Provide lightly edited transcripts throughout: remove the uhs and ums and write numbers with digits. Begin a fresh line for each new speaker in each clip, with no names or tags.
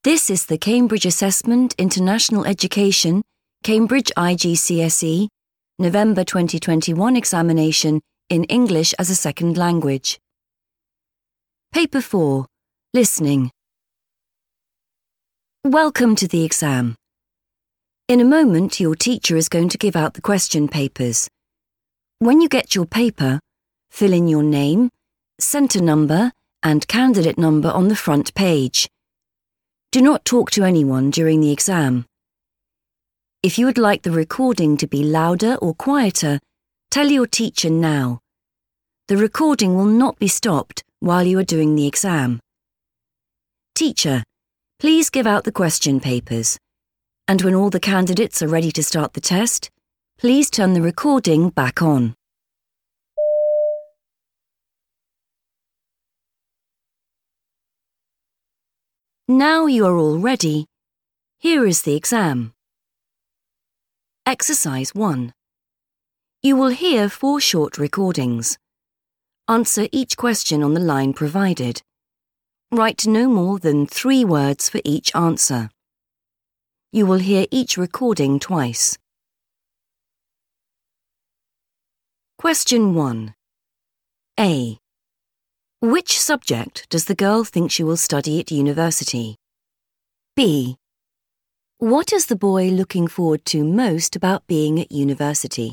This is the Cambridge Assessment International Education, Cambridge IGCSE, November 2021 examination in English as a second language. Paper 4. Listening. Welcome to the exam. In a moment, your teacher is going to give out the question papers. When you get your paper, fill in your name, centre number, and candidate number on the front page. Do not talk to anyone during the exam. If you would like the recording to be louder or quieter, tell your teacher now. The recording will not be stopped while you are doing the exam. Teacher, please give out the question papers. And when all the candidates are ready to start the test, please turn the recording back on. Now you are all ready. Here is the exam. Exercise 1. You will hear 4 short recordings. Answer each question on the line provided. Write no more than 3 words for each answer. You will hear each recording twice. Question 1. A. Which subject does the girl think she will study at university? B. What is the boy looking forward to most about being at university?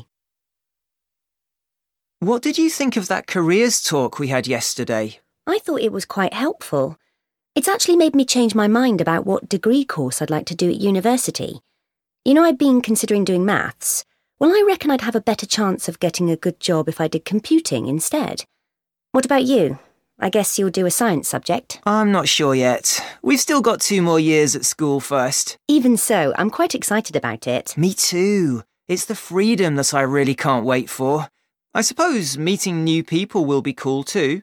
What did you think of that careers talk we had yesterday?
I thought it was quite helpful. It's actually made me change my mind about what degree course I'd like to do at university. You know, I've been considering doing maths. Well, I reckon I'd have a better chance of getting a good job if I did computing instead. What about you? I guess you'll do a science subject.
I'm not sure yet. We've still got 2 more years at school first.
Even so, I'm quite excited about it.
Me too. It's the freedom that I really can't wait for. I suppose meeting new people will be cool too.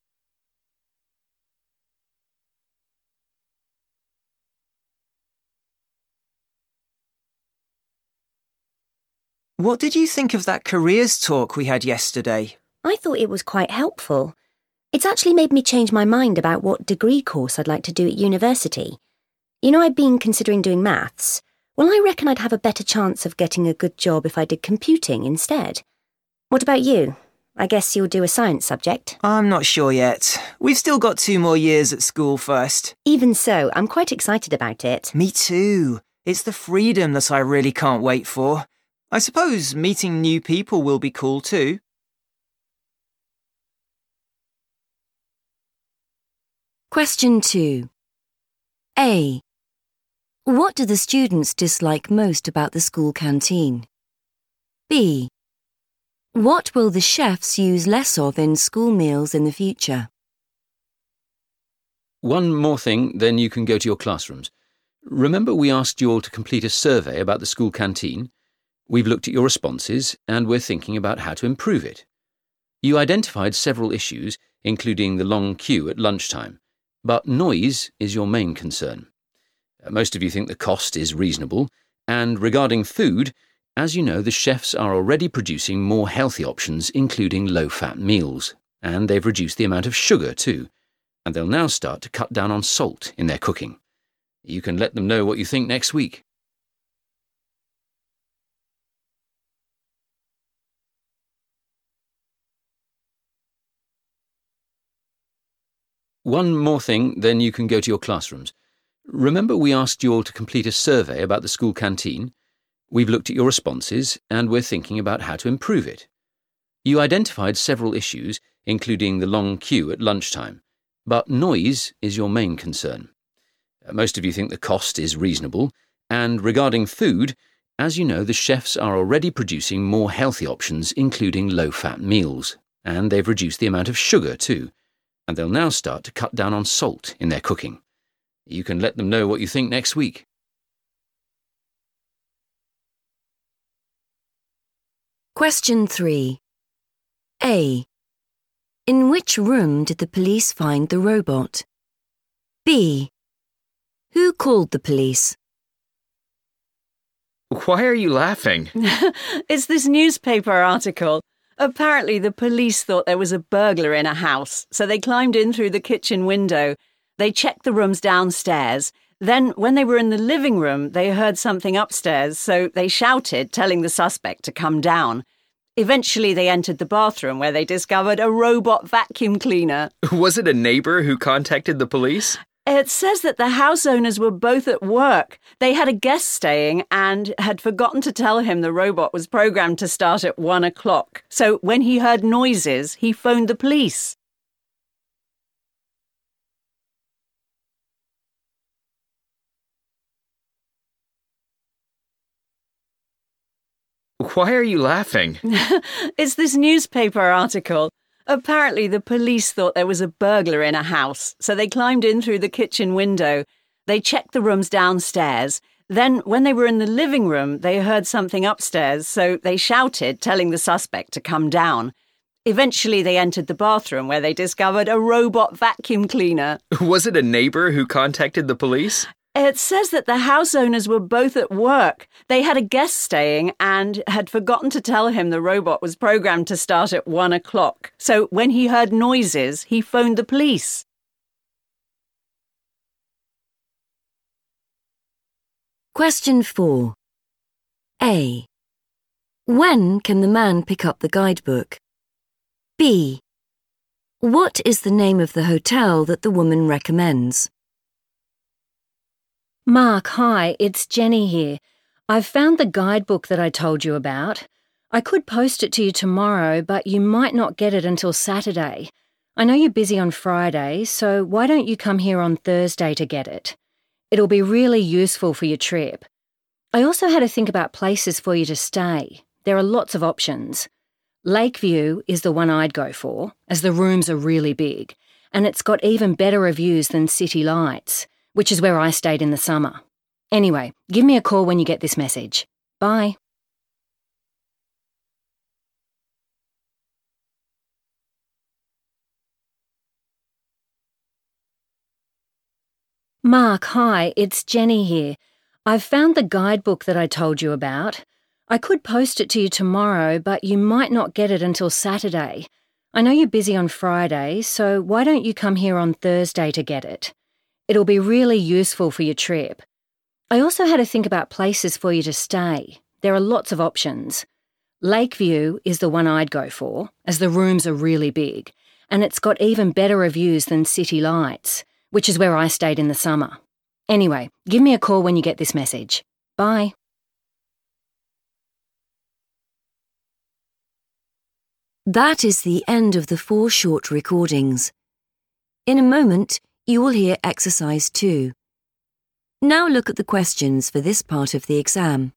What did you think of that careers talk we had yesterday?
I thought it was quite helpful. It's actually made me change my mind about what degree course I'd like to do at university. You know, I've been considering doing maths. Well, I reckon I'd have a better chance of getting a good job if I did computing instead. What about you? I guess you'll do a science subject.
I'm not sure yet. We've still got 2 more years at school first.
Even so, I'm quite excited about it.
Me too. It's the freedom that I really can't wait for. I suppose meeting new people will be cool too.
Question 2. A. What do the students dislike most about the school canteen? B. What will the chefs use less of in school meals in the future?
One more thing, then you can go to your classrooms. Remember we asked you all to complete a survey about the school canteen? We've looked at your responses and we're thinking about how to improve it. You identified several issues, including the long queue at lunchtime. But noise is your main concern. Most of you think the cost is reasonable, and regarding food, as you know, the chefs are already producing more healthy options, including low-fat meals, and they've reduced the amount of sugar too, and they'll now start to cut down on salt in their cooking. You can let them know what you think next week. One more thing, then you can go to your classrooms. Remember we asked you all to complete a survey about the school canteen? We've looked at your responses and we're thinking about how to improve it. You identified several issues, including the long queue at lunchtime. But noise is your main concern. Most of you think the cost is reasonable, and regarding food, as you know, the chefs are already producing more healthy options, including low-fat meals, and they've reduced the amount of sugar too. And they'll now start to cut down on salt in their cooking. You can let them know what you think next week.
Question 3. A. In which room did the police find the robot? B. Who called the police?
Why are you laughing?
It's this newspaper article. Apparently the police thought there was a burglar in a house, so they climbed in through the kitchen window. They checked the rooms downstairs. Then, when they were in the living room, they heard something upstairs, so they shouted, telling the suspect to come down. Eventually, they entered the bathroom where they discovered a robot vacuum cleaner.
Was it a neighbor who contacted the police?
It says that the house owners were both at work. They had a guest staying and had forgotten to tell him the robot was programmed to start at 1 o'clock. So when he heard noises, he phoned the police.
Why are you laughing?
It's this newspaper article. Apparently, the police thought there was a burglar in a house, so they climbed in through the kitchen window. They checked the rooms downstairs. Then, when they were in the living room, they heard something upstairs, so they shouted, telling the suspect to come down. Eventually, they entered the bathroom where they discovered a robot vacuum cleaner.
Was it a neighbor who contacted the police?
It says that the house owners were both at work. They had a guest staying and had forgotten to tell him the robot was programmed to start at 1 o'clock. So when he heard noises, he phoned the police.
Question 4. A. When can the man pick up the guidebook? B. What is the name of the hotel that the woman recommends?
Mark, hi, it's Jenny here. I've found the guidebook that I told you about. I could post it to you tomorrow, but you might not get it until Saturday. I know you're busy on Friday, so why don't you come here on Thursday to get it? It'll be really useful for your trip. I also had to think about places for you to stay. There are lots of options. Lakeview is the one I'd go for, as the rooms are really big, and it's got even better reviews than City Lights, which is where I stayed in the summer. Anyway, give me a call when you get this message. Bye. Mark, hi, it's Jenny here. I've found the guidebook that I told you about. I could post it to you tomorrow, but you might not get it until Saturday. I know you're busy on Friday, so why don't you come here on Thursday to get it? It'll be really useful for your trip. I also had to think about places for you to stay. There are lots of options. Lakeview is the one I'd go for, as the rooms are really big, and it's got even better reviews than City Lights, which is where I stayed in the summer. Anyway, give me a call when you get this message. Bye.
That is the end of the 4 short recordings. In a moment, you will hear exercise 2. Now look at the questions for this part of the exam.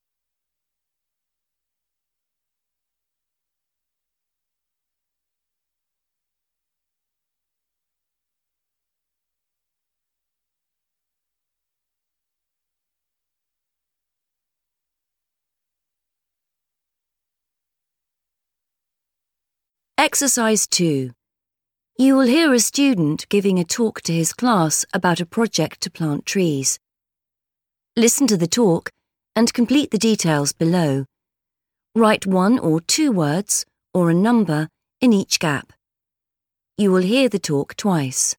Exercise 2. You will hear a student giving a talk to his class about a project to plant trees. Listen to the talk and complete the details below. Write 1 or 2 words or a number in each gap. You will hear the talk twice.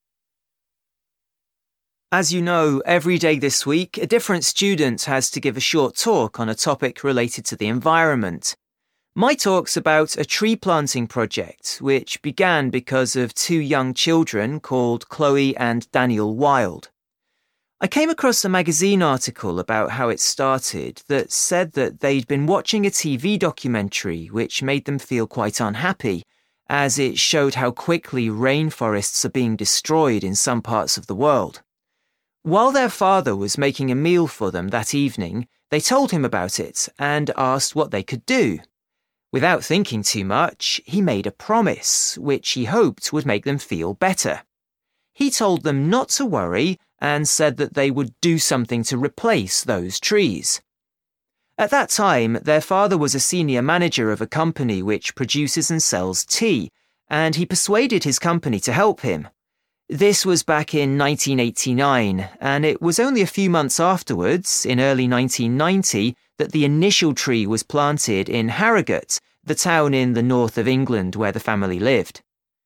As you know, every day this week, a different student has to give a short talk on a topic related to the environment. My talk's about a tree planting project, which began because of 2 young children called Chloe and Daniel Wild. I came across a magazine article about how it started that said that they'd been watching a TV documentary which made them feel quite unhappy, as it showed how quickly rainforests are being destroyed in some parts of the world. While their father was making a meal for them that evening, they told him about it and asked what they could do. Without thinking too much, he made a promise, which he hoped would make them feel better. He told them not to worry and said that they would do something to replace those trees. At that time, their father was a senior manager of a company which produces and sells tea, and he persuaded his company to help him. This was back in 1989, and it was only a few months afterwards, in early 1990, that the initial tree was planted in Harrogate, the town in the north of England where the family lived.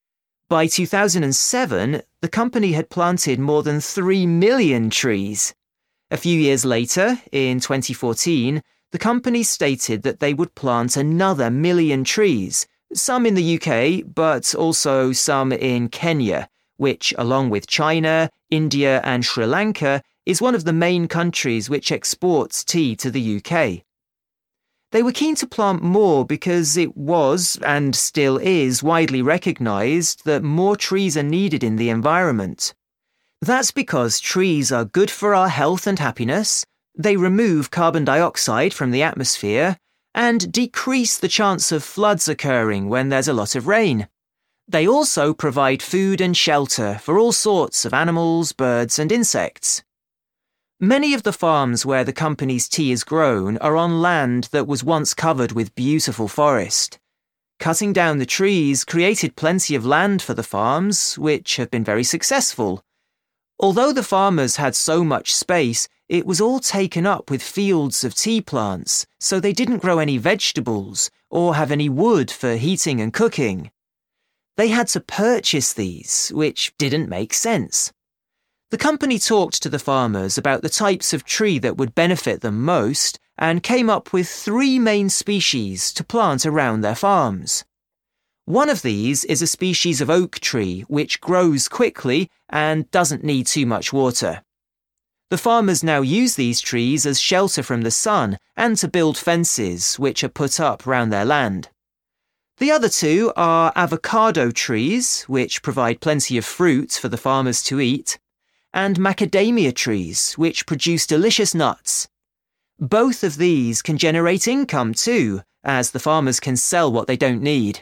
By 2007, the company had planted more than 3 million trees. A few years later, in 2014, the company stated that they would plant another 1 million trees, some in the UK, but also some in Kenya, which, along with China, India and Sri Lanka, is one of the main countries which exports tea to the UK. They were keen to plant more because it was, and still is, widely recognised that more trees are needed in the environment. That's because trees are good for our health and happiness, they remove carbon dioxide from the atmosphere, and decrease the chance of floods occurring when there's a lot of rain. They also provide food and shelter for all sorts of animals, birds and insects. Many of the farms where the company's tea is grown are on land that was once covered with beautiful forest. Cutting down the trees created plenty of land for the farms, which have been very successful. Although the farmers had so much space, it was all taken up with fields of tea plants, so they didn't grow any vegetables or have any wood for heating and cooking. They had to purchase these, which didn't make sense. The company talked to the farmers about the types of tree that would benefit them most and came up with 3 main species to plant around their farms. One of these is a species of oak tree which grows quickly and doesn't need too much water. The farmers now use these trees as shelter from the sun and to build fences which are put up round their land. The other 2 are avocado trees, which provide plenty of fruit for the farmers to eat, and macadamia trees, which produce delicious nuts. Both of these can generate income too, as the farmers can sell what they don't need.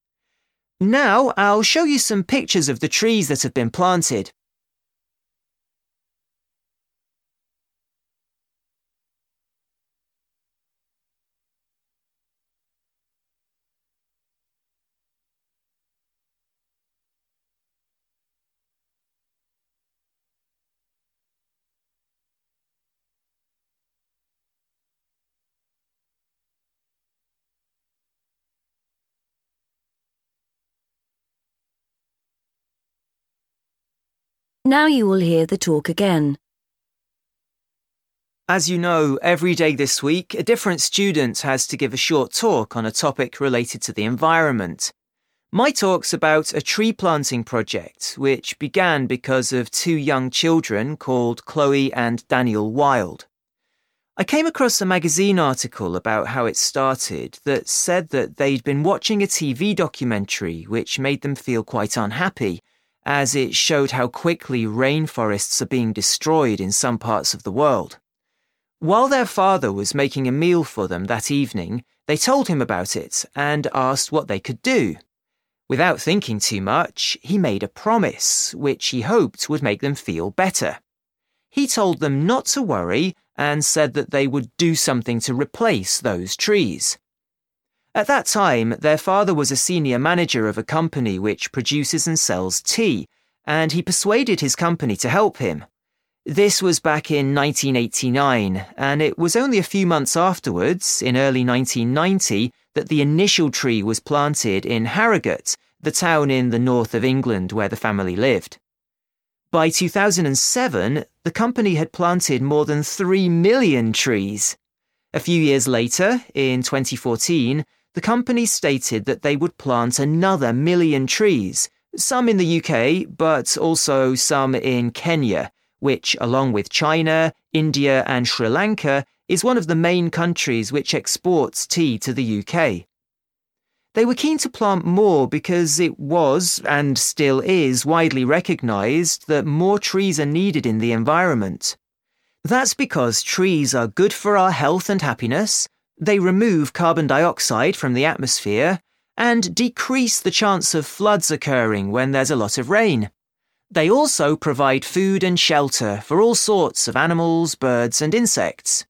Now I'll show you some pictures of the trees that have been planted.
Now you will hear the talk again.
As you know, every day this week, a different student has to give a short talk on a topic related to the environment. My talk's about a tree planting project, which began because of 2 young children called Chloe and Daniel Wild. I came across a magazine article about how it started that said that they'd been watching a TV documentary which made them feel quite unhappy, as it showed how quickly rainforests are being destroyed in some parts of the world. While their father was making a meal for them that evening, they told him about it and asked what they could do. Without thinking too much, he made a promise, which he hoped would make them feel better. He told them not to worry and said that they would do something to replace those trees. At that time, their father was a senior manager of a company which produces and sells tea, and he persuaded his company to help him. This was back in 1989, and it was only a few months afterwards, in early 1990, that the initial tree was planted in Harrogate, the town in the north of England where the family lived. By 2007, the company had planted more than 3 million trees. A few years later, in 2014, the company stated that they would plant another 1 million trees, some in the UK, but also some in Kenya, which, along with China, India and Sri Lanka, is one of the main countries which exports tea to the UK. They were keen to plant more because it was, and still is, widely recognised that more trees are needed in the environment. That's because trees are good for our health and happiness, they remove carbon dioxide from the atmosphere, and decrease the chance of floods occurring when there's a lot of rain. They also provide food and shelter for all sorts of animals, birds and insects.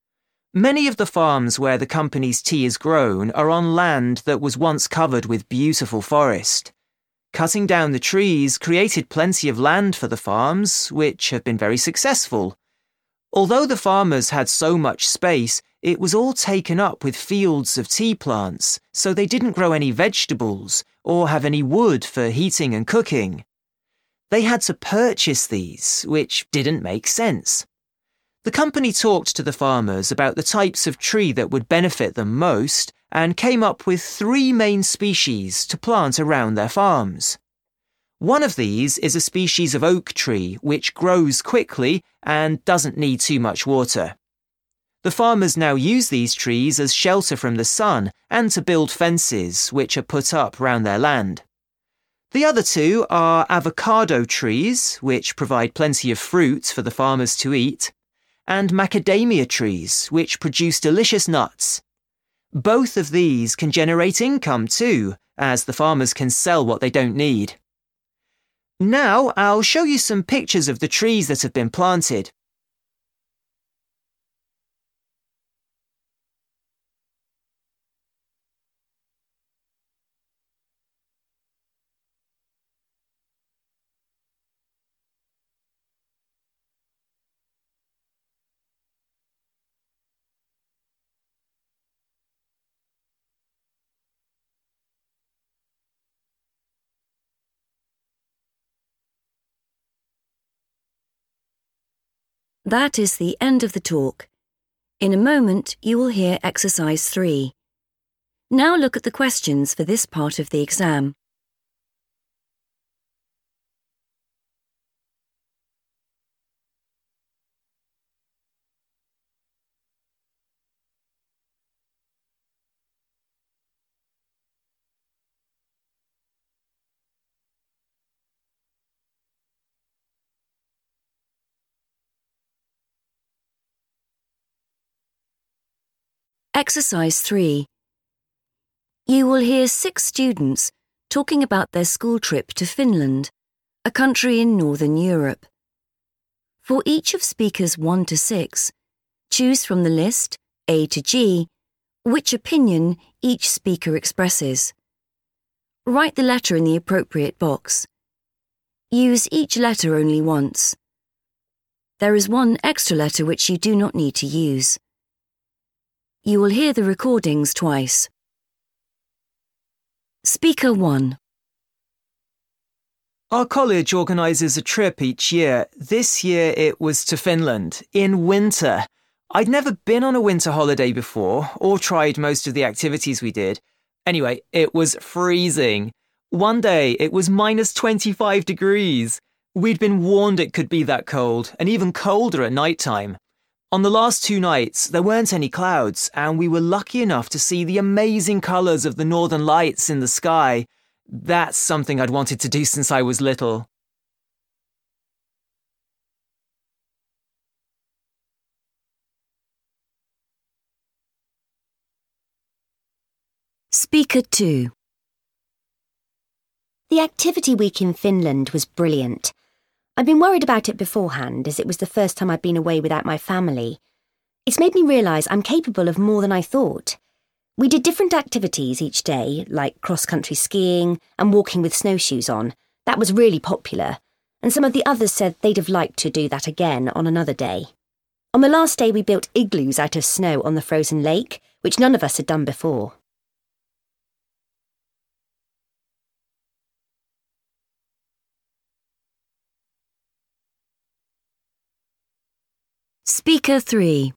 Many of the farms where the company's tea is grown are on land that was once covered with beautiful forest. Cutting down the trees created plenty of land for the farms, which have been very successful. Although the farmers had so much space, it was all taken up with fields of tea plants, so they didn't grow any vegetables or have any wood for heating and cooking. They had to purchase these, which didn't make sense. The company talked to the farmers about the types of tree that would benefit them most and came up with 3 main species to plant around their farms. One of these is a species of oak tree which grows quickly and doesn't need too much water. The farmers now use these trees as shelter from the sun and to build fences which are put up round their land. The other 2 are avocado trees, which provide plenty of fruit for the farmers to eat, and macadamia trees, which produce delicious nuts. Both of these can generate income too, as the farmers can sell what they don't need. Now I'll show you some pictures of the trees that have been planted.
That is the end of the talk. In a moment, you will hear exercise 3. Now look at the questions for this part of the exam. Exercise 3. You will hear 6 students talking about their school trip to Finland, a country in Northern Europe. For each of speakers 1 to 6, choose from the list, A to G, which opinion each speaker expresses. Write the letter in the appropriate box. Use each letter only once. There is one extra letter which you do not need to use. You will hear the recordings twice. Speaker 1.
Our college organises a trip each year. This year it was to Finland, in winter. I'd never been on a winter holiday before, or tried most of the activities we did. Anyway, it was freezing. One day it was minus 25 degrees. We'd been warned it could be that cold, and even colder at night time. On the last 2 nights, there weren't any clouds, and we were lucky enough to see the amazing colours of the northern lights in the sky. That's something I'd wanted to do since I was little.
Speaker 2.
The activity week in Finland was brilliant. I'd been worried about it beforehand, as it was the first time I'd been away without my family. It's made me realise I'm capable of more than I thought. We did different activities each day, like cross-country skiing and walking with snowshoes on. That was really popular, and some of the others said they'd have liked to do that again on another day. On the last day we built igloos out of snow on the frozen lake, which none of us had done before.
Speaker 3.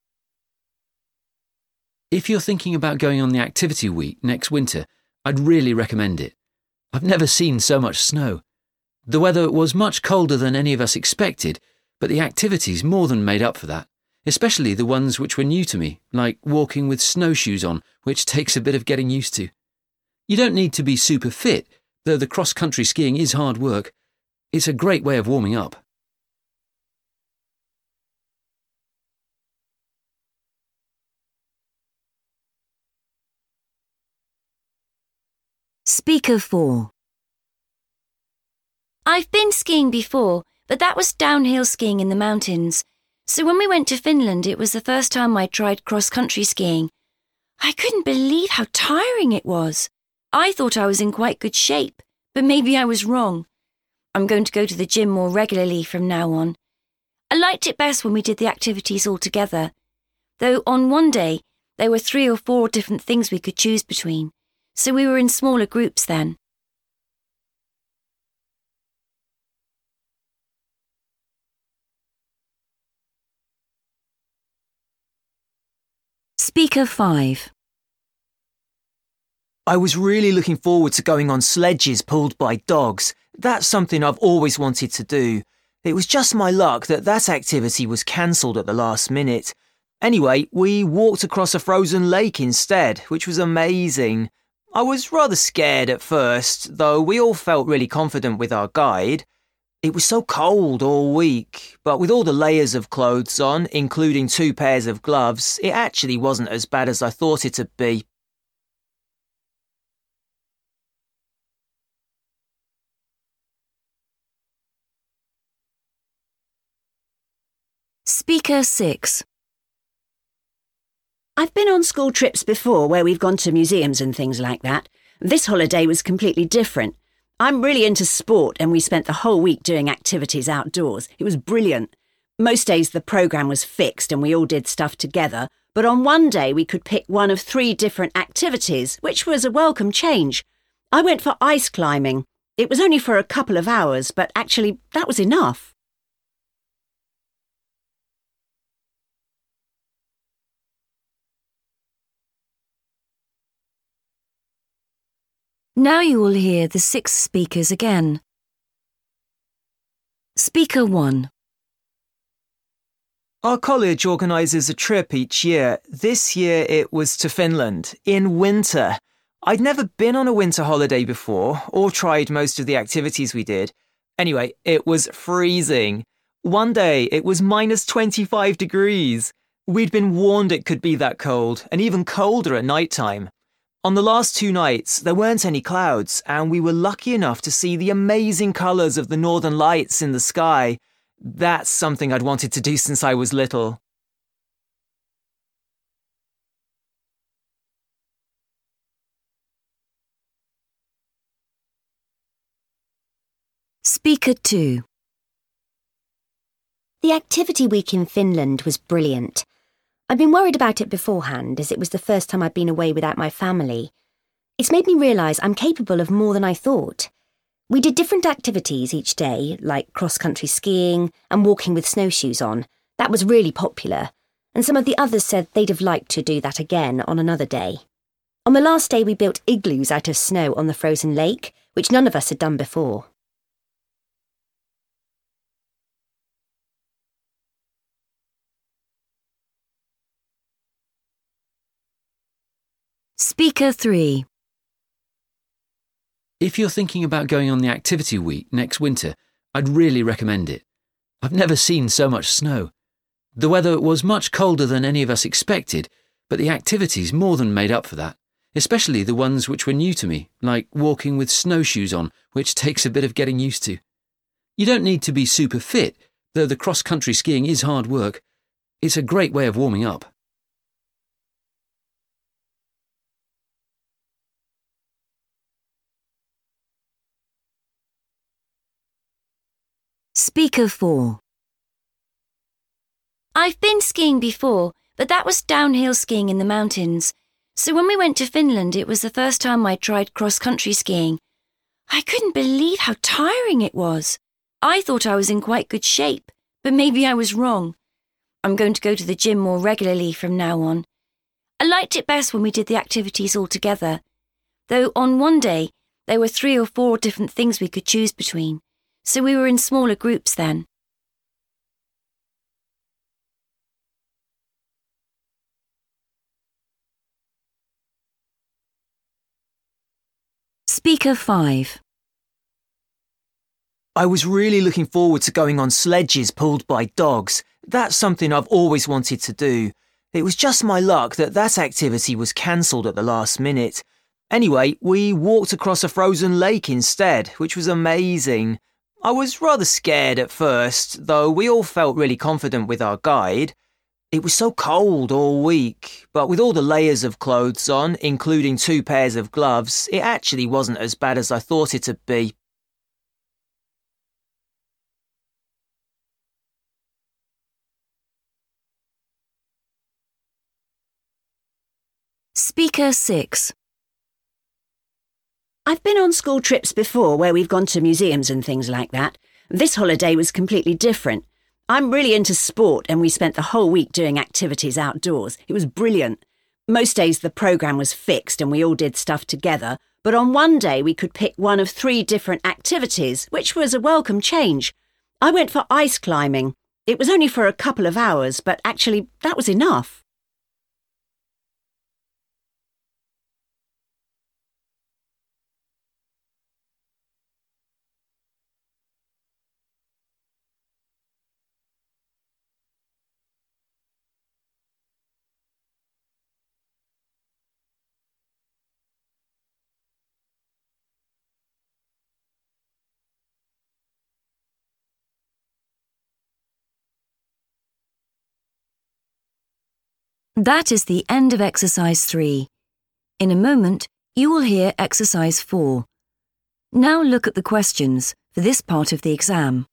If you're thinking about going on the activity week next winter, I'd really recommend it. I've never seen so much snow. The weather was much colder than any of us expected, but the activities more than made up for that, especially the ones which were new to me, like walking with snowshoes on, which takes a bit of getting used to. You don't need to be super fit, though the cross-country skiing is hard work. It's a great way of warming up.
Speaker 4.
I've been skiing before, but that was downhill skiing in the mountains. So when we went to Finland, it was the first time I tried cross-country skiing. I couldn't believe how tiring it was. I thought I was in quite good shape, but maybe I was wrong. I'm going to go to the gym more regularly from now on. I liked it best when we did the activities all together. Though on one day, there were 3 or 4 different things we could choose between, so we were in smaller groups then.
Speaker 5.
I was really looking forward to going on sledges pulled by dogs. That's something I've always wanted to do. It was just my luck that that activity was cancelled at the last minute. Anyway, we walked across a frozen lake instead, which was amazing. I was rather scared at first, though we all felt really confident with our guide. It was so cold all week, but with all the layers of clothes on, including 2 pairs of gloves, it actually wasn't as bad as I thought it'd be.
Speaker 6.
I've been on school trips before where we've gone to museums and things like that. This holiday was completely different. I'm really into sport and we spent the whole week doing activities outdoors. It was brilliant. Most days the programme was fixed and we all did stuff together, but on one day we could pick one of 3 different activities, which was a welcome change. I went for ice climbing. It was only for a couple of hours, but actually that was enough.
Now you will hear the 6 speakers again. Speaker 1.
Our college organises a trip each year. This year it was to Finland, in winter. I'd never been on a winter holiday before, or tried most of the activities we did. Anyway, it was freezing. One day it was minus 25 degrees. We'd been warned it could be that cold, and even colder at night time. On the last 2 nights, there weren't any clouds, and we were lucky enough to see the amazing colours of the northern lights in the sky. That's something I'd wanted to do since I was little.
Speaker 2.
The activity week in Finland was brilliant. I'd been worried about it beforehand, as it was the first time I'd been away without my family. It's made me realise I'm capable of more than I thought. We did different activities each day, like cross-country skiing and walking with snowshoes on. That was really popular, and some of the others said they'd have liked to do that again on another day. On the last day we built igloos out of snow on the frozen lake, which none of us had done before.
Speaker 3.
If you're thinking about going on the activity week next winter, I'd really recommend it. I've never seen so much snow. The weather was much colder than any of us expected, but the activities more than made up for that, especially the ones which were new to me, like walking with snowshoes on, which takes a bit of getting used to. You don't need to be super fit, though the cross-country skiing is hard work. It's a great way of warming up.
Speaker 4.
I've been skiing before, but that was downhill skiing in the mountains. So when we went to Finland, it was the first time I tried cross-country skiing. I couldn't believe how tiring it was. I thought I was in quite good shape, but maybe I was wrong. I'm going to go to the gym more regularly from now on. I liked it best when we did the activities all together, though on one day there were 3 or 4 different things we could choose between, so we were in smaller groups then.
Speaker 5.
I was really looking forward to going on sledges pulled by dogs. That's something I've always wanted to do. It was just my luck that that activity was cancelled at the last minute. Anyway, we walked across a frozen lake instead, which was amazing. I was rather scared at first, though we all felt really confident with our guide. It was so cold all week, but with all the layers of clothes on, including 2 pairs of gloves, it actually wasn't as bad as I thought it'd be.
Speaker 6.
I've been on school trips before where we've gone to museums and things like that. This holiday was completely different. I'm really into sport and we spent the whole week doing activities outdoors. It was brilliant. Most days the programme was fixed and we all did stuff together, but on one day we could pick one of 3 different activities, which was a welcome change. I went for ice climbing. It was only for a couple of hours, but actually that was enough.
That is the end of exercise 3. In a moment, you will hear exercise 4. Now look at the questions for this part of the exam.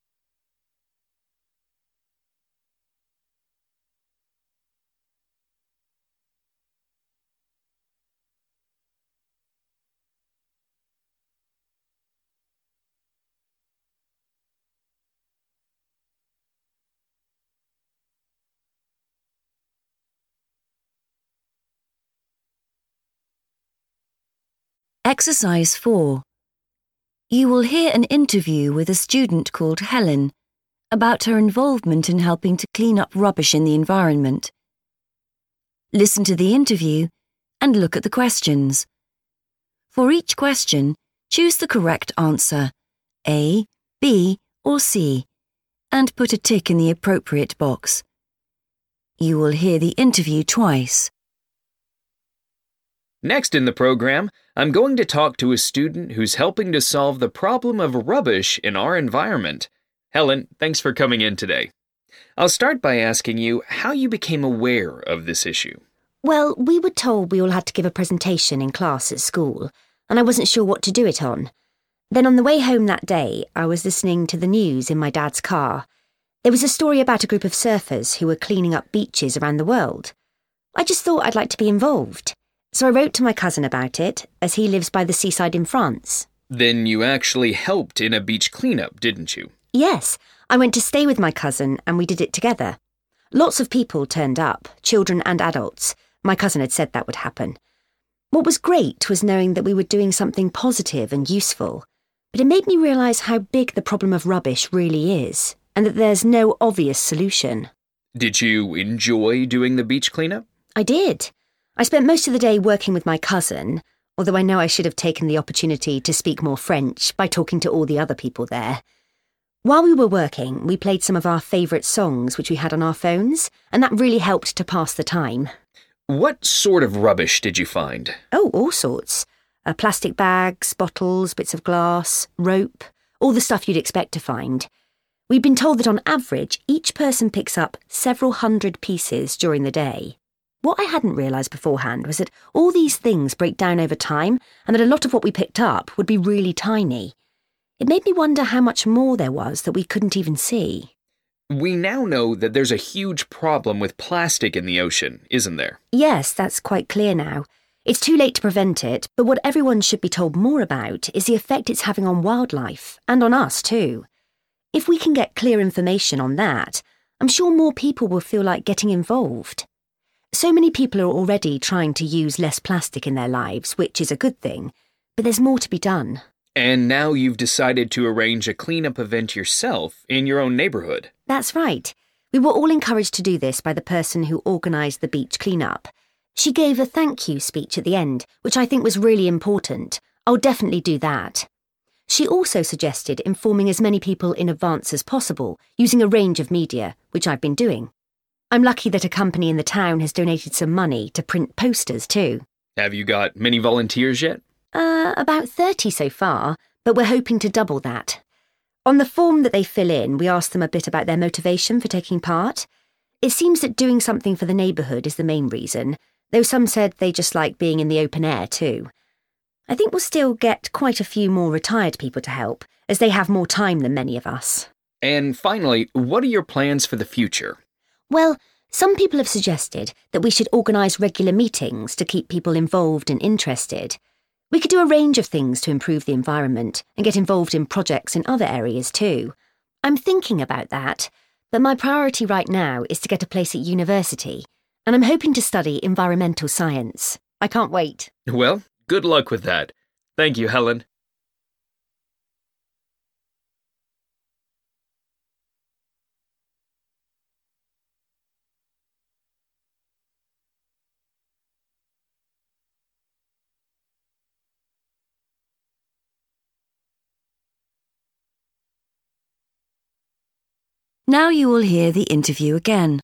Exercise 4. You will hear an interview with a student called Helen about her involvement in helping to clean up rubbish in the environment. Listen to the interview and look at the questions. For each question, choose the correct answer, A, B, or C, and put a tick in the appropriate box. You will hear the interview twice.
Next in the program, I'm going to talk to a student who's helping to solve the problem of rubbish in our environment. Helen, thanks for coming in today. I'll start by asking you how you became aware of this issue.
Well, we were told we all had to give a presentation in class at school, and I wasn't sure what to do it on. Then on the way home that day, I was listening to the news in my dad's car. There was a story about a group of surfers who were cleaning up beaches around the world. I just thought I'd like to be involved. So I wrote to my cousin about it, as he lives by the seaside in France.
Then you actually helped in a beach cleanup, didn't you?
Yes, I went to stay with my cousin and we did it together. Lots of people turned up, children and adults. My cousin had said that would happen. What was great was knowing that we were doing something positive and useful. But it made me realise how big the problem of rubbish really is, and that there's no obvious solution.
Did you enjoy doing the beach cleanup?
I did. I spent most of the day working with my cousin, although I know I should have taken the opportunity to speak more French by talking to all the other people there. While we were working, we played some of our favourite songs which we had on our phones, and that really helped to pass the time.
What sort of rubbish did you find?
Oh, all sorts. Plastic bags, bottles, bits of glass, rope, all the stuff you'd expect to find. We'd been told that on average, each person picks up several hundred pieces during the day. What I hadn't realised beforehand was that all these things break down over time and that a lot of what we picked up would be really tiny. It made me wonder how much more there was that we couldn't even see.
We now know that there's a huge problem with plastic in the ocean, isn't there?
Yes, that's quite clear now. It's too late to prevent it, but what everyone should be told more about is the effect it's having on wildlife, and on us too. If we can get clear information on that, I'm sure more people will feel like getting involved. So many people are already trying to use less plastic in their lives, which is a good thing, but there's more to be done.
And now you've decided to arrange a cleanup event yourself in your own neighbourhood.
That's right. We were all encouraged to do this by the person who organised the beach cleanup. She gave a thank you speech at the end, which I think was really important. I'll definitely do that. She also suggested informing as many people in advance as possible, using a range of media, which I've been doing. I'm lucky that a company in the town has donated some money to print posters too.
Have you got many volunteers yet?
About 30 so far, but we're hoping to double that. On the form that they fill in, we ask them a bit about their motivation for taking part. It seems that doing something for the neighbourhood is the main reason, though some said they just like being in the open air too. I think we'll still get quite a few more retired people to help, as they have more time than many of us.
And finally, what are your plans for the future?
Well, some people have suggested that we should organise regular meetings to keep people involved and interested. We could do a range of things to improve the environment and get involved in projects in other areas too. I'm thinking about that, but my priority right now is to get a place at university, and I'm hoping to study environmental science. I can't wait.
Well, good luck with that. Thank you, Helen.
Now you will hear the interview again.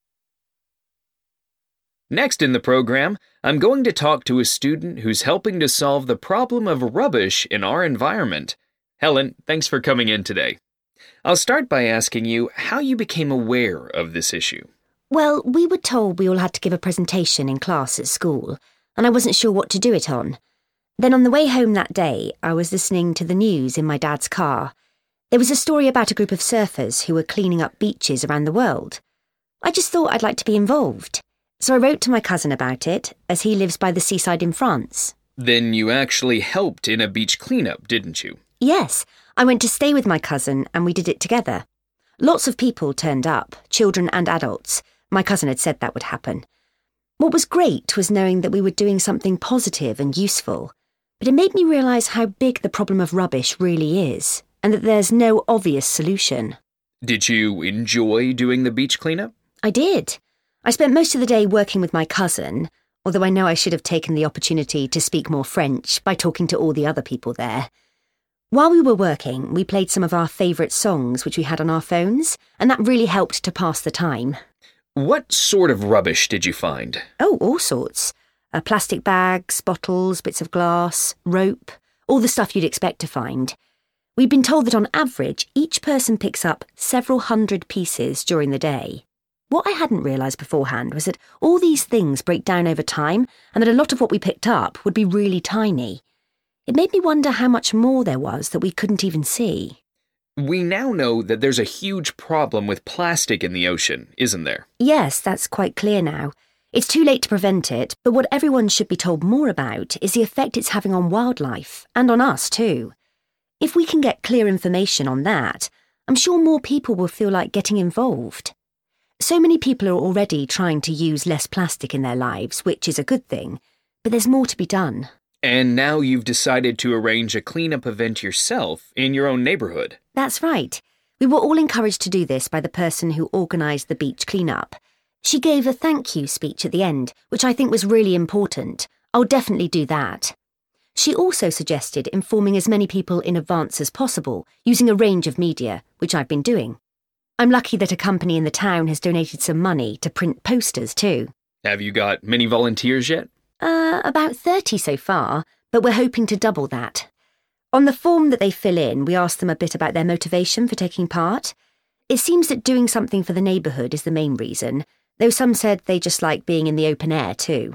Next in the program, I'm going to talk to a student who's helping to solve the problem of rubbish in our environment. Helen, thanks for coming in today. I'll start by asking you how you became aware of this issue.
Well, we were told we all had to give a presentation in class at school, and I wasn't sure what to do it on. Then on the way home that day, I was listening to the news in my dad's car. There was a story about a group of surfers who were cleaning up beaches around the world. I just thought I'd like to be involved. So I wrote to my cousin about it, as he lives by the seaside in France.
Then you actually helped in a beach cleanup, didn't you?
Yes, I went to stay with my cousin and we did it together. Lots of people turned up, children and adults. My cousin had said that would happen. What was great was knowing that we were doing something positive and useful. But it made me realise how big the problem of rubbish really is, and that there's no obvious solution.
Did you enjoy doing the beach cleanup?
I did. I spent most of the day working with my cousin, although I know I should have taken the opportunity to speak more French by talking to all the other people there. While we were working, we played some of our favourite songs which we had on our phones, and that really helped to pass the time.
What sort of rubbish did you find?
Oh, all sorts. Plastic bags, bottles, bits of glass, rope, all the stuff you'd expect to find. We'd been told that on average, each person picks up several hundred pieces during the day. What I hadn't realised beforehand was that all these things break down over time and that a lot of what we picked up would be really tiny. It made me wonder how much more there was that we couldn't even see.
We now know that there's a huge problem with plastic in the ocean, isn't there?
Yes, that's quite clear now. It's too late to prevent it, but what everyone should be told more about is the effect it's having on wildlife, and on us too. If we can get clear information on that, I'm sure more people will feel like getting involved. So many people are already trying to use less plastic in their lives, which is a good thing, but there's more to be done.
And now you've decided to arrange a cleanup event yourself in your own neighbourhood.
That's right. We were all encouraged to do this by the person who organised the beach cleanup. She gave a thank you speech at the end, which I think was really important. I'll definitely do that. She also suggested informing as many people in advance as possible, using a range of media, which I've been doing. I'm lucky that a company in the town has donated some money to print posters too.
Have you got many volunteers yet?
About 30 so far, but we're hoping to double that. On the form that they fill in, we ask them a bit about their motivation for taking part. It seems that doing something for the neighbourhood is the main reason, though some said they just like being in the open air too.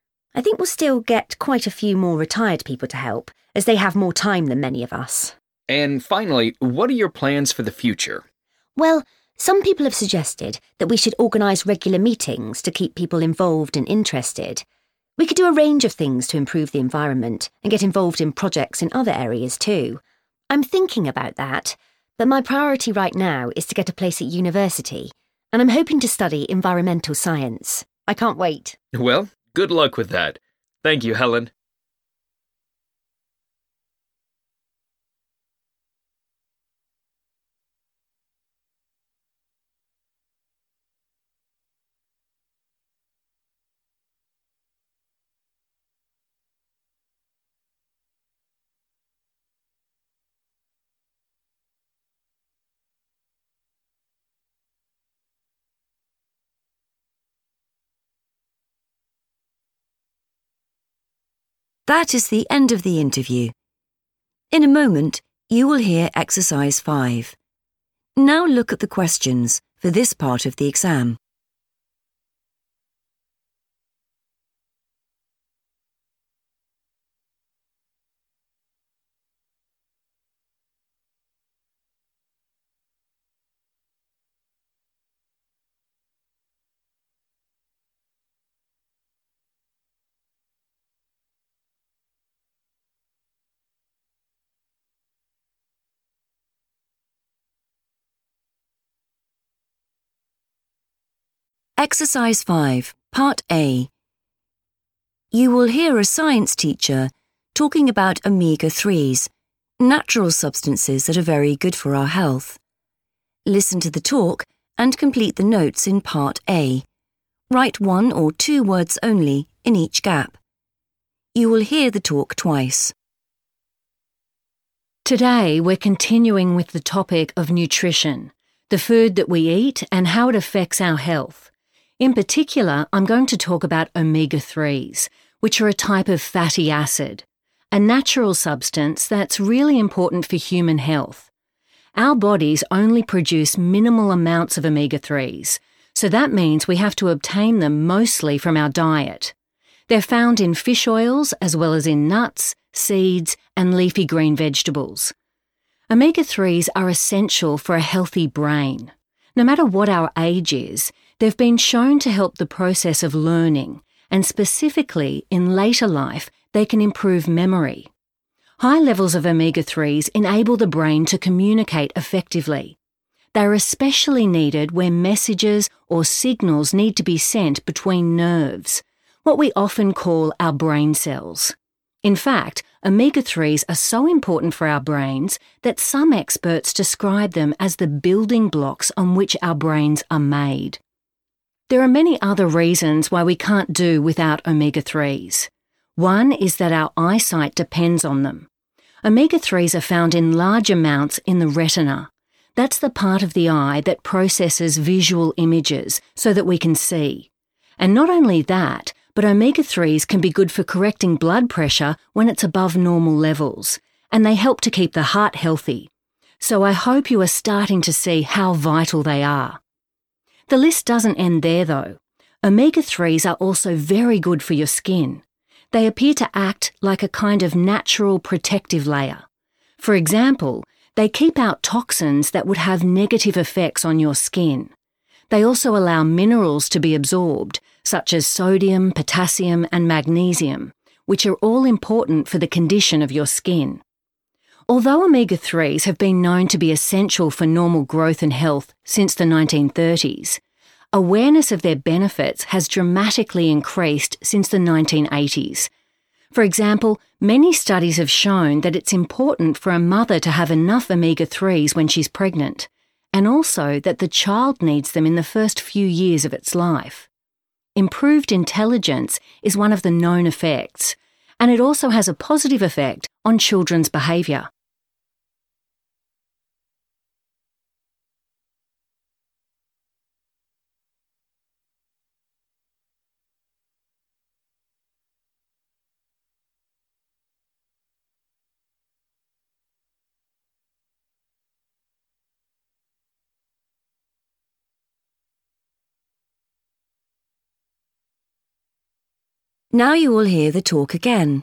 I think we'll still get quite a few more retired people to help, as they have more time than many of us.
And finally, what are your plans for the future?
Well, some people have suggested that we should organise regular meetings to keep people involved and interested. We could do a range of things to improve the environment and get involved in projects in other areas too. I'm thinking about that, but my priority right now is to get a place at university, and I'm hoping to study environmental science. I can't wait.
Well, good luck with that. Thank you, Helen.
That is the end of the interview. In a moment, you will hear exercise 5. Now look at the questions for this part of the exam. Exercise 5. Part A. You will hear a science teacher talking about omega-3s, natural substances that are very good for our health. Listen to the talk and complete the notes in Part A. Write 1 or 2 words only in each gap. You will hear the talk twice.
Today we're continuing with the topic of nutrition, the food that we eat and how it affects our health. In particular, I'm going to talk about omega-3s, which are a type of fatty acid, a natural substance that's really important for human health. Our bodies only produce minimal amounts of omega-3s, so that means we have to obtain them mostly from our diet. They're found in fish oils as well as in nuts, seeds, and leafy green vegetables. Omega-3s are essential for a healthy brain. No matter what our age is, they've been shown to help the process of learning, and specifically in later life, they can improve memory. High levels of omega-3s enable the brain to communicate effectively. They are especially needed where messages or signals need to be sent between nerves, what we often call our brain cells. In fact, omega-3s are so important for our brains that some experts describe them as the building blocks on which our brains are made. There are many other reasons why we can't do without omega-3s. One is that our eyesight depends on them. Omega-3s are found in large amounts in the retina. That's the part of the eye that processes visual images so that we can see. And not only that, but omega-3s can be good for correcting blood pressure when it's above normal levels, and they help to keep the heart healthy. So I hope you are starting to see how vital they are. The list doesn't end there though. Omega-3s are also very good for your skin. They appear to act like a kind of natural protective layer. For example, they keep out toxins that would have negative effects on your skin. They also allow minerals to be absorbed, such as sodium, potassium, and magnesium, which are all important for the condition of your skin. Although omega-3s have been known to be essential for normal growth and health since the 1930s, awareness of their benefits has dramatically increased since the 1980s. For example, many studies have shown that it's important for a mother to have enough omega-3s when she's pregnant, and also that the child needs them in the first few years of its life. Improved intelligence is one of the known effects, and it also has a positive effect on children's behaviour.
Now you will hear the talk again.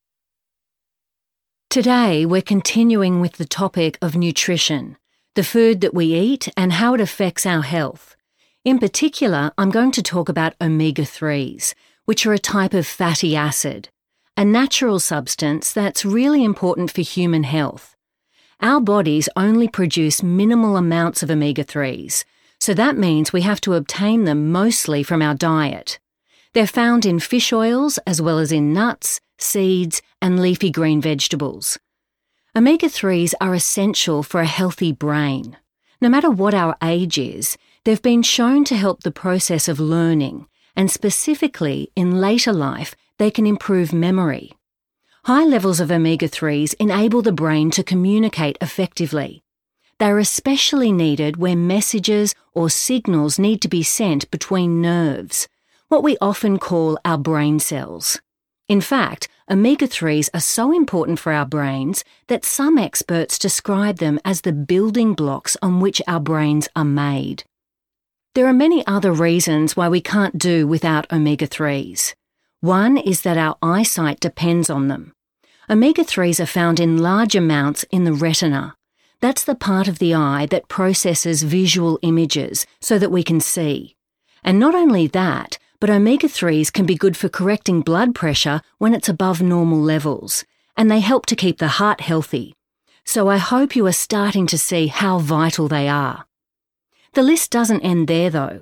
Today we're continuing with the topic of nutrition, the food that we eat and how it affects our health. In particular, I'm going to talk about omega-3s, which are a type of fatty acid, a natural substance that's really important for human health. Our bodies only produce minimal amounts of omega-3s, so that means we have to obtain them mostly from our diet. They're found in fish oils as well as in nuts, seeds, and leafy green vegetables. Omega-3s are essential for a healthy brain. No matter what our age is, they've been shown to help the process of learning, and specifically in later life, they can improve memory. High levels of omega-3s enable the brain to communicate effectively. They are especially needed where messages or signals need to be sent between nerves, what we often call our brain cells. In fact, omega-3s are so important for our brains that some experts describe them as the building blocks on which our brains are made. There are many other reasons why we can't do without omega-3s. One is that our eyesight depends on them. Omega-3s are found in large amounts in the retina. That's the part of the eye that processes visual images so that we can see. And not only that, but omega-3s can be good for correcting blood pressure when it's above normal levels, and they help to keep the heart healthy. So I hope you are starting to see how vital they are. The list doesn't end there though.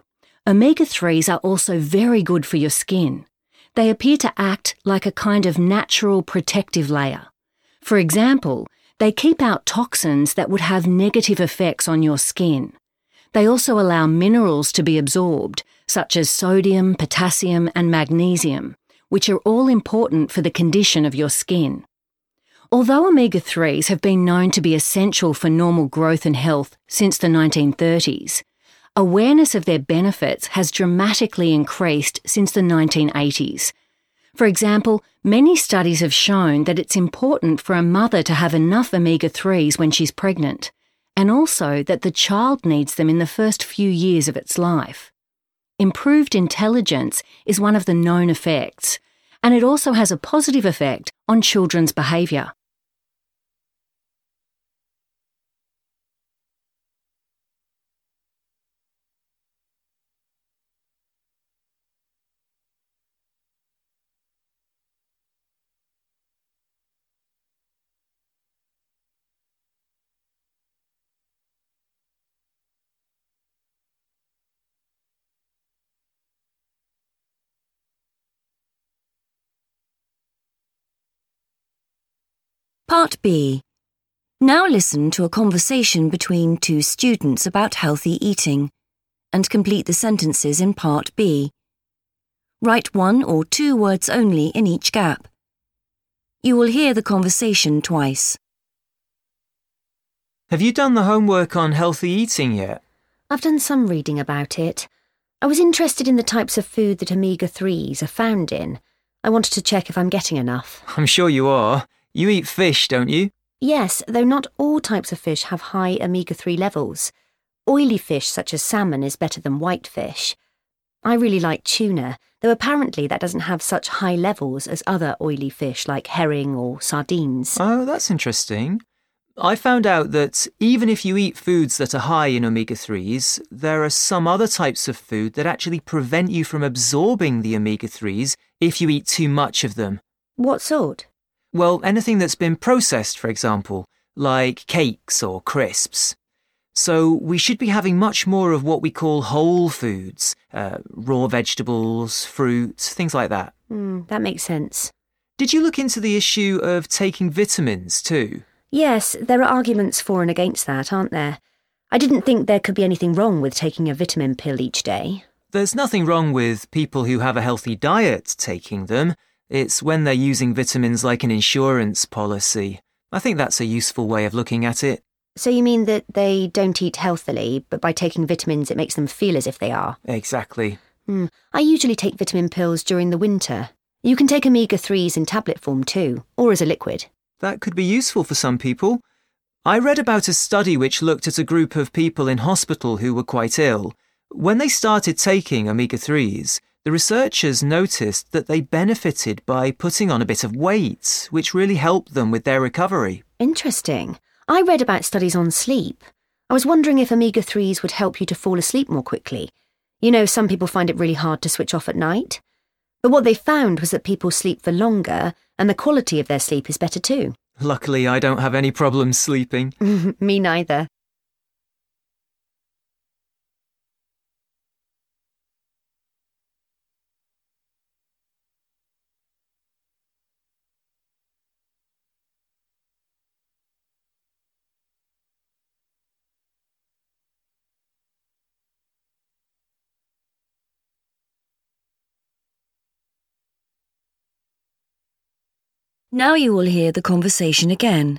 Omega-3s are also very good for your skin. They appear to act like a kind of natural protective layer. For example, they keep out toxins that would have negative effects on your skin. They also allow minerals to be absorbed, such as sodium, potassium, and magnesium, which are all important for the condition of your skin. Although omega-3s have been known to be essential for normal growth and health since the 1930s, awareness of their benefits has dramatically increased since the 1980s. For example, many studies have shown that it's important for a mother to have enough omega-3s when she's pregnant, and also that the child needs them in the first few years of its life. Improved intelligence is one of the known effects, and it also has a positive effect on children's behaviour.
Part B. Now listen to a conversation between two students about healthy eating and complete the sentences in Part B. Write 1 or 2 words only in each gap. You will hear the conversation twice.
Have you done the homework on healthy eating yet?
I've done some reading about it. I was interested in the types of food that omega-3s are found in. I wanted to check if I'm getting enough.
I'm sure you are. You eat fish, don't you?
Yes, though not all types of fish have high omega-3 levels. Oily fish such as salmon is better than white fish. I really like tuna, though apparently that doesn't have such high levels as other oily fish like herring or sardines.
Oh, that's interesting. I found out that even if you eat foods that are high in omega-3s, there are some other types of food that actually prevent you from absorbing the omega-3s if you eat too much of them.
What sort?
Well, anything that's been processed, for example, like cakes or crisps. So we should be having much more of what we call whole foods, raw vegetables, fruit, things like that.
That makes sense.
Did you look into the issue of taking vitamins too?
Yes, there are arguments for and against that, aren't there? I didn't think there could be anything wrong with taking a vitamin pill each day.
There's nothing wrong with people who have a healthy diet taking them. It's when they're using vitamins like an insurance policy. I think that's a useful way of looking at it.
So you mean that they don't eat healthily, but by taking vitamins it makes them feel as if they are?
Exactly.
I usually take vitamin pills during the winter. You can take omega-3s in tablet form too, or as a liquid.
That could be useful for some people. I read about a study which looked at a group of people in hospital who were quite ill. When they started taking omega-3s, the researchers noticed that they benefited by putting on a bit of weight, which really helped them with their recovery.
Interesting. I read about studies on sleep. I was wondering if omega-3s would help you to fall asleep more quickly. You know, some people find it really hard to switch off at night. But what they found was that people sleep for longer and the quality of their sleep is better too.
Luckily, I don't have any problems sleeping.
Me neither.
Now you will hear the conversation again.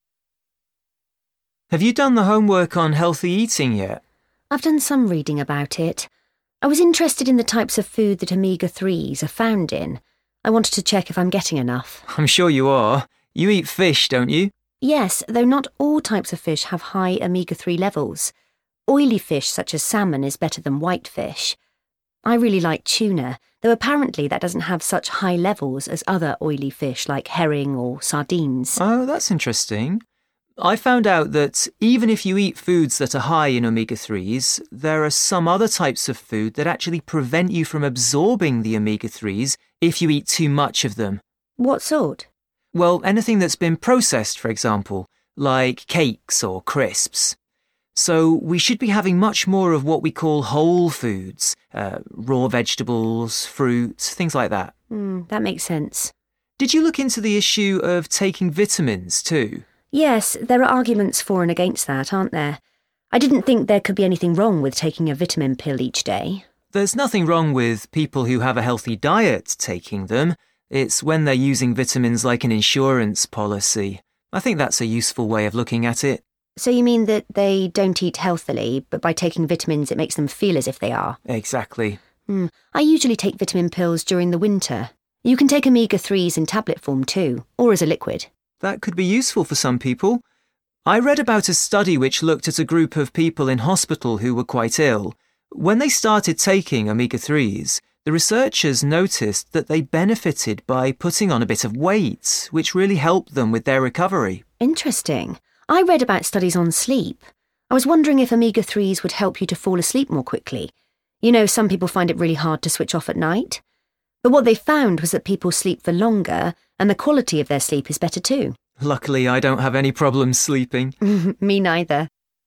Have you done the homework on healthy eating yet?
I've done some reading about it. I was interested in the types of food that omega-3s are found in. I wanted to check if I'm getting enough.
I'm sure you are. You eat fish, don't you?
Yes, though not all types of fish have high omega-3 levels. Oily fish such as salmon is better than white fish. I really like tuna, though apparently that doesn't have such high levels as other oily fish like herring or sardines.
Oh, that's interesting. I found out that even if you eat foods that are high in omega-3s, there are some other types of food that actually prevent you from absorbing the omega-3s if you eat too much of them.
What sort?
Well, anything that's been processed, for example, like cakes or crisps. So we should be having much more of what we call whole foods, raw vegetables, fruit, things like that.
That makes sense.
Did you look into the issue of taking vitamins too?
Yes, there are arguments for and against that, aren't there? I didn't think there could be anything wrong with taking a vitamin pill each day.
There's nothing wrong with people who have a healthy diet taking them. It's when they're using vitamins like an insurance policy. I think that's a useful way of looking at it.
So you mean that they don't eat healthily, but by taking vitamins it makes them feel as if they are?
Exactly.
I usually take vitamin pills during the winter. You can take omega-3s in tablet form too, or as a liquid.
That could be useful for some people. I read about a study which looked at a group of people in hospital who were quite ill. When they started taking omega-3s, the researchers noticed that they benefited by putting on a bit of weight, which really helped them with their recovery.
Interesting. I read about studies on sleep. I was wondering if omega-3s would help you to fall asleep more quickly. You know, some people find it really hard to switch off at night. But what they found was that people sleep for longer, and the quality of their sleep is better too.
Luckily, I don't have any problems sleeping.
Me neither.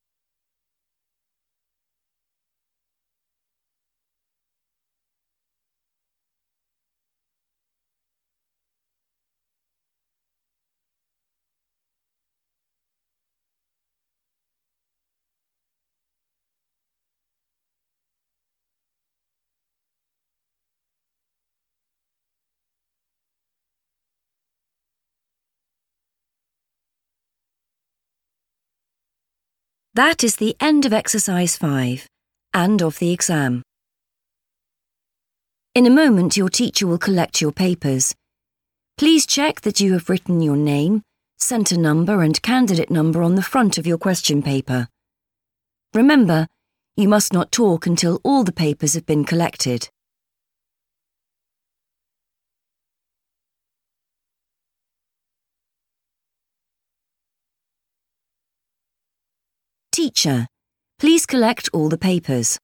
That is the end of exercise 5 and of the exam. In a moment, your teacher will collect your papers. Please check that you have written your name, centre number and candidate number on the front of your question paper. Remember, you must not talk until all the papers have been collected. Teacher, please collect all the papers.